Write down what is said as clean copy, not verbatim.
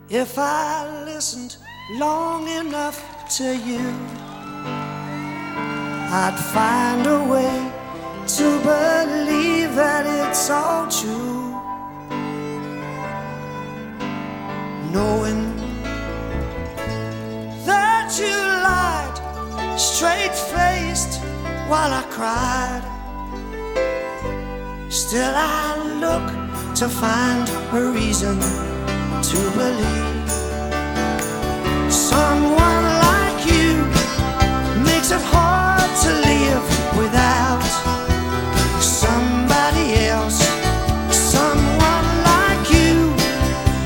If I listened long enough to you, I'd find a way to believe that it's all true. Knowing that you lied straight-faced while I cried, still I look to find a reason to believe someone